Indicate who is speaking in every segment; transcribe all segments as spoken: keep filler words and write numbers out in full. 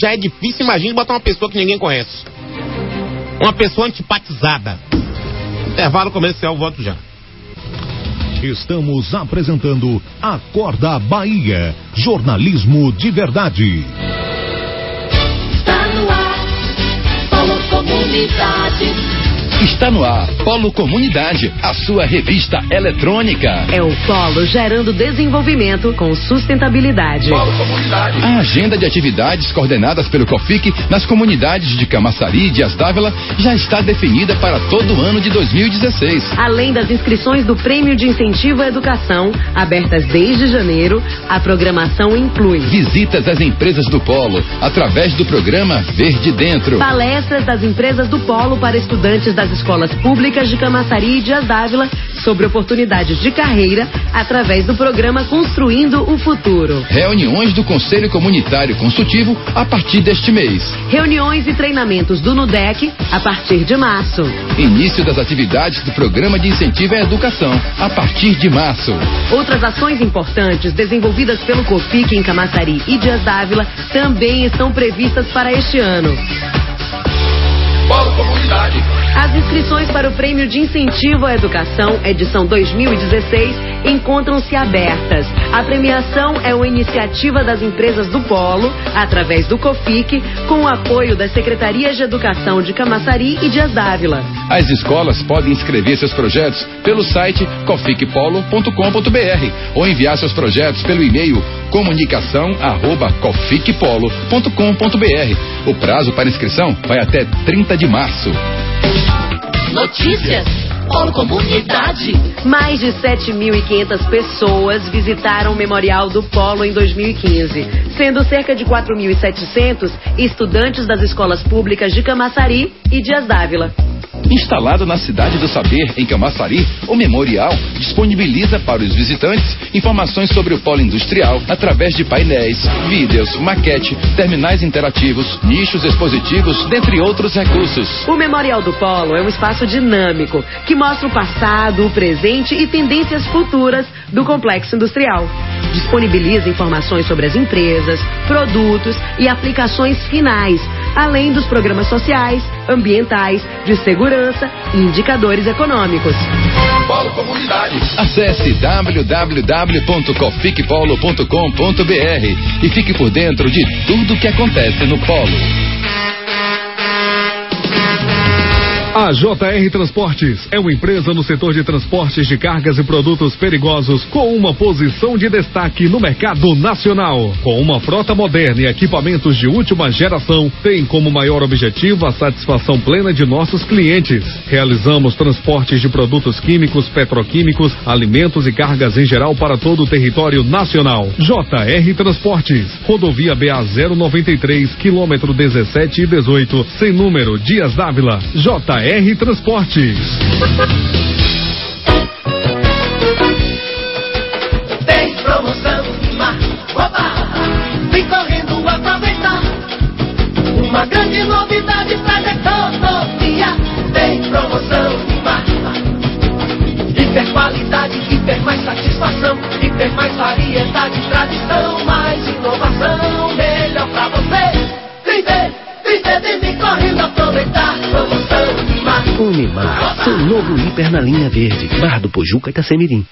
Speaker 1: Já é difícil, imagina botar uma pessoa que ninguém conhece. Uma pessoa antipatizada. Intervalo comercial, volto já.
Speaker 2: Estamos apresentando Acorda Bahia, jornalismo de verdade.
Speaker 3: Está no ar, Polo Comunidade.
Speaker 4: Está no ar, Polo Comunidade, a sua revista eletrônica.
Speaker 5: É o Polo gerando desenvolvimento com sustentabilidade.
Speaker 4: Polo Comunidade. A agenda de atividades coordenadas pelo COFIC nas comunidades de Camaçari e Dias d'Ávila já está definida para todo o ano de dois mil e dezesseis.
Speaker 5: Além das inscrições do Prêmio de Incentivo à Educação, abertas desde janeiro, a programação inclui
Speaker 4: visitas às empresas do Polo, através do programa Verde Dentro.
Speaker 5: Palestras das empresas do Polo para estudantes das escolas públicas de Camaçari e Dias d'Ávila sobre oportunidades de carreira através do programa Construindo o Futuro.
Speaker 4: Reuniões do Conselho Comunitário Consultivo a partir deste mês.
Speaker 5: Reuniões e treinamentos do NUDEC a partir de março.
Speaker 4: Início das atividades do Programa de Incentivo à Educação a partir de março.
Speaker 5: Outras ações importantes desenvolvidas pelo COFIC em Camaçari e Dias d'Ávila também estão previstas para este ano.
Speaker 4: Polo Comunidade.
Speaker 5: As inscrições para o Prêmio de Incentivo à Educação, edição dois mil e dezesseis, encontram-se abertas. A premiação é uma iniciativa das empresas do Polo, através do COFIC, com o apoio das Secretarias de Educação de Camaçari e Dias d'Ávila.
Speaker 4: As escolas podem inscrever seus projetos pelo site cofic polo ponto com ponto br ou enviar seus projetos pelo e-mail comunicação arroba cofic polo ponto com ponto br. O prazo para inscrição vai até trinta de março.
Speaker 3: Notícias, Polo Comunidade.
Speaker 5: Mais de sete mil e quinhentas pessoas visitaram o Memorial do Polo em dois mil e quinze, sendo cerca de quatro mil e setecentos estudantes das escolas públicas de Camaçari e Dias d'Ávila.
Speaker 4: Instalado na Cidade do Saber, em Camaçari, o memorial disponibiliza para os visitantes informações sobre o polo industrial através de painéis, vídeos, maquete, terminais interativos, nichos expositivos, dentre outros recursos.
Speaker 5: O Memorial do Polo é um espaço dinâmico que mostra o passado, o presente e tendências futuras do complexo industrial. Disponibiliza informações sobre as empresas, produtos e aplicações finais, além dos programas sociais, ambientais, de segurança e indicadores econômicos.
Speaker 4: Polo Comunidade. Acesse w w w ponto cofic polo ponto com ponto br e fique por dentro de tudo que acontece no Polo.
Speaker 6: A J R Transportes é uma empresa no setor de transportes de cargas e produtos perigosos com uma posição de destaque no mercado nacional. Com uma frota moderna e equipamentos de última geração, tem como maior objetivo a satisfação plena de nossos clientes. Realizamos transportes de produtos químicos, petroquímicos, alimentos e cargas em geral para todo o território nacional. J R Transportes, rodovia B A zero noventa e três, quilômetro dezessete e dezoito, sem número, Dias d'Ávila. J R Transportes.
Speaker 3: Tem promoção na Oba, vem correndo aproveitar. Uma grande novidade traz economia. Tem promoção na hiper qualidade, hiper mais satisfação, hiper mais variedade, tradição, mais inovação, melhor pra você. Vem ver, vem ver, vem correndo aproveitar. Promoção
Speaker 7: Unimar, seu novo hiper na linha verde, Barra do Pojuca e Itacemirim.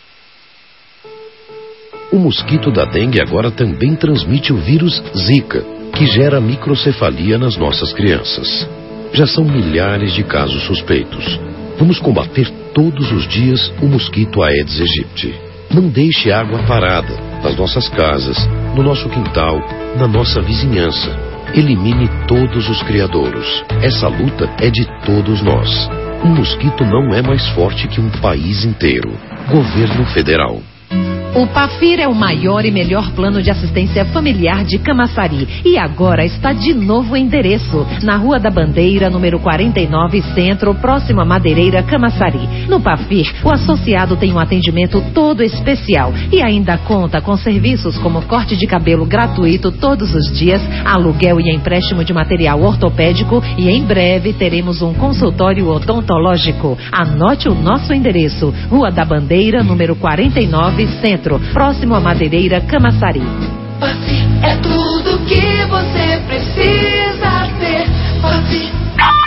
Speaker 8: O mosquito da dengue agora também transmite o vírus Zika, que gera microcefalia nas nossas crianças. Já são milhares de casos suspeitos. Vamos combater todos os dias o mosquito Aedes aegypti. Não deixe água parada nas nossas casas, no nosso quintal, na nossa vizinhança. Elimine todos os criadouros. Essa luta é de todos nós. Um mosquito não é mais forte que um país inteiro. Governo Federal.
Speaker 9: O Pafir é o maior e melhor plano de assistência familiar de Camaçari. E agora está de novo endereço, na Rua da Bandeira, número quarenta e nove, Centro, próximo a Madeireira, Camaçari. No Pafir, o associado tem um atendimento todo especial e ainda conta com serviços como corte de cabelo gratuito todos os dias, aluguel e empréstimo de material ortopédico e em breve teremos um consultório odontológico. Anote o nosso endereço, Rua da Bandeira, número quarenta e nove, Centro, próximo a Madeireira, Camaçari.
Speaker 3: É tudo tudo que você precisa ter. Pode.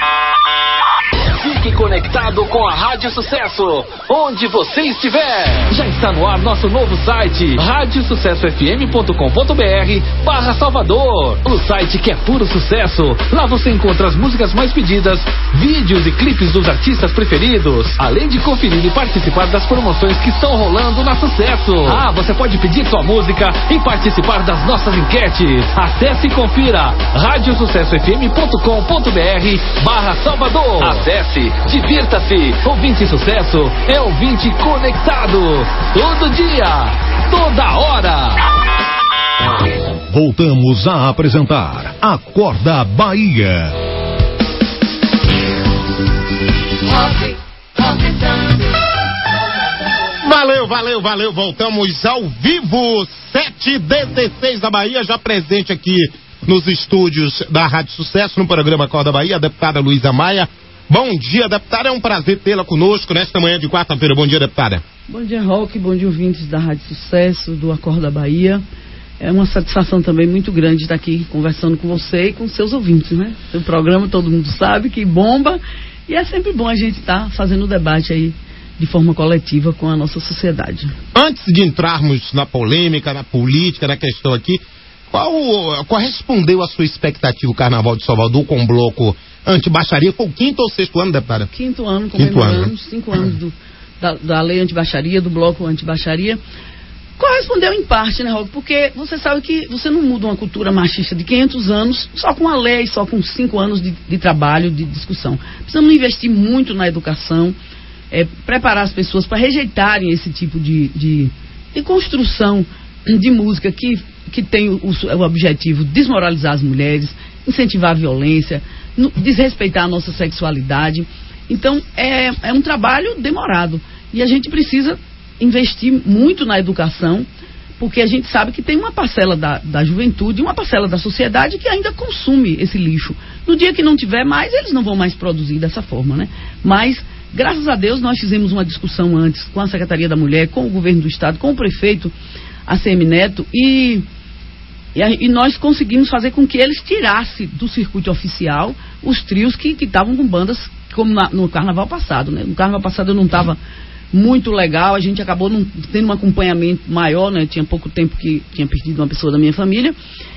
Speaker 10: Fique conectado com a Rádio Sucesso, onde você estiver. Já está no ar nosso novo site, rádio sucesso f m ponto com ponto b r barra Salvador. O site que é puro sucesso. Lá você encontra as músicas mais pedidas, vídeos e clipes dos artistas preferidos, além de conferir e participar das promoções que estão rolando na Sucesso. Ah, você pode pedir sua música e participar das nossas enquetes. Acesse e confira rádio sucesso f m ponto com ponto b r barra Salvador. Acesse, divirta-se. Ouvinte Sucesso é ouvinte conectado. Todo dia, toda hora.
Speaker 2: Voltamos a apresentar Acorda Bahia.
Speaker 1: Valeu, valeu, valeu. Voltamos ao vivo, sete e dezesseis da Bahia, já presente aqui nos estúdios da Rádio Sucesso, no programa Acorda Bahia, a deputada Luísa Maia. Bom dia, deputada, é um prazer tê-la conosco nesta manhã de quarta-feira. Bom dia, deputada.
Speaker 11: Bom dia, Roque, bom dia, ouvintes da Rádio Sucesso, do Acorda Bahia. É uma satisfação também muito grande estar aqui conversando com você e com seus ouvintes, né? O programa, todo mundo sabe que bomba, e é sempre bom a gente estar fazendo o debate aí de forma coletiva com a nossa sociedade.
Speaker 1: Antes de entrarmos na polêmica, na política, na questão aqui, qual correspondeu à sua expectativa o Carnaval de Salvador com o bloco anti-baixaria? Foi o quinto ou sexto ano, deputada?
Speaker 11: Quinto ano,
Speaker 1: Quinto ano,
Speaker 11: comemoramos, cinco anos do, da, da lei anti-baixaria, do bloco anti-baixaria. Correspondeu em parte, né, Roque? Porque você sabe que você não muda uma cultura machista de quinhentos anos só com a lei, só com cinco anos de, de trabalho, de discussão. Precisamos investir muito na educação, é, preparar as pessoas para rejeitarem esse tipo de, de, de construção de música que, que tem o, o objetivo de desmoralizar as mulheres, incentivar a violência, no, desrespeitar a nossa sexualidade. Então, é, é um trabalho demorado. E a gente precisa investir muito na educação, porque a gente sabe que tem uma parcela da, da juventude, uma parcela da sociedade que ainda consome esse lixo. No dia que não tiver mais, eles não vão mais produzir dessa forma, né? Mas, graças a Deus, nós fizemos uma discussão antes com a Secretaria da Mulher, com o Governo do Estado, com o Prefeito A C M Neto, e, e, e nós conseguimos fazer com que eles tirassem do circuito oficial os trios que estavam com bandas, como na, no Carnaval passado, né? No Carnaval passado eu não estava muito legal, a gente acabou não, tendo um acompanhamento maior, né? Tinha pouco tempo que tinha perdido uma pessoa da minha família,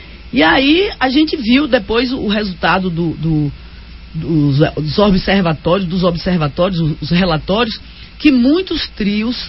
Speaker 11: e aí a gente viu depois o resultado do, do, dos, dos observatórios, dos observatórios, os relatórios, que muitos trios,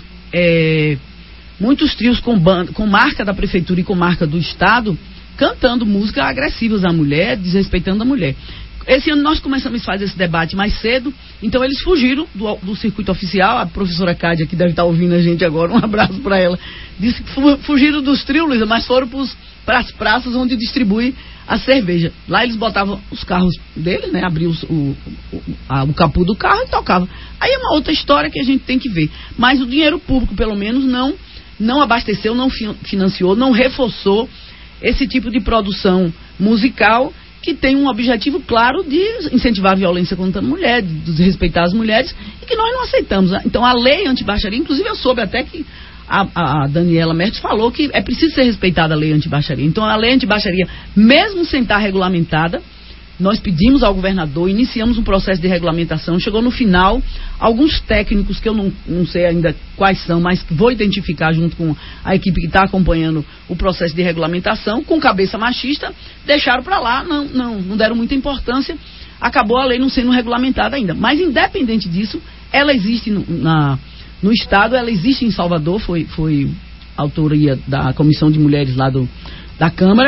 Speaker 11: é, muitos trios com, banda, com marca da prefeitura e com marca do estado, cantando músicas agressivas à mulher, desrespeitando a mulher. Esse ano nós começamos a fazer esse debate mais cedo, então eles fugiram do, do circuito oficial. A professora Cádia, que deve estar ouvindo a gente agora, um abraço para ela, disse que fugiram dos trios, Luísa, mas foram para as praças onde distribui a cerveja. Lá eles botavam os carros deles, né, abriam o, o, a, o capô do carro e tocavam. Aí é uma outra história que a gente tem que ver. Mas o dinheiro público, pelo menos, não, não abasteceu, não financiou, não reforçou esse tipo de produção musical, que tem um objetivo claro de incentivar a violência contra a mulher, de desrespeitar as mulheres, e que nós não aceitamos. Então, a lei anti-baixaria, inclusive eu soube até que a, a Daniela Mertes falou que é preciso ser respeitada a lei anti-baixaria. Então, a lei anti-baixaria, mesmo sem estar regulamentada, nós pedimos ao governador, iniciamos um processo de regulamentação, chegou no final, alguns técnicos, que eu não, não sei ainda quais são, mas vou identificar junto com a equipe que está acompanhando o processo de regulamentação, com cabeça machista, deixaram para lá, não, não, não deram muita importância, acabou a lei não sendo regulamentada ainda. Mas, independente disso, ela existe no, na, no Estado, ela existe em Salvador, foi, foi autoria da Comissão de Mulheres lá do, da Câmara.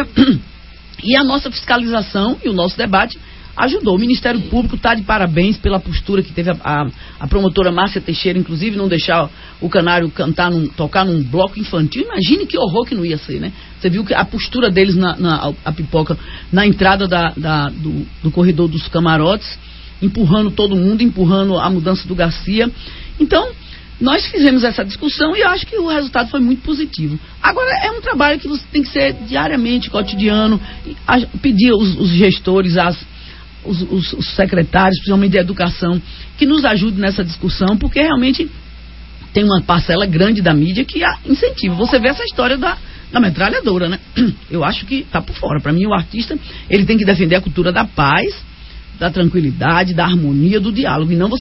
Speaker 11: E a nossa fiscalização e o nosso debate ajudou. O Ministério Público está de parabéns pela postura que teve a, a, a promotora Márcia Teixeira, inclusive não deixar o canário cantar, num, tocar num bloco infantil. Imagine que horror que não ia ser, né? Você viu que a postura deles na, na a pipoca na entrada da, da, do, do corredor dos camarotes, empurrando todo mundo, empurrando a mudança do Garcia. Então, nós fizemos essa discussão e eu acho que o resultado foi muito positivo. Agora, é um trabalho que você tem que ser diariamente, cotidiano, a, pedir os, os gestores, as, os, os, os secretários, principalmente de educação, que nos ajudem nessa discussão, porque realmente tem uma parcela grande da mídia que a incentiva. Você vê essa história da, na metralhadora, né? Eu acho que tá por fora. Para mim, o artista, ele tem que defender a cultura da paz, da tranquilidade, da harmonia, do diálogo, e não você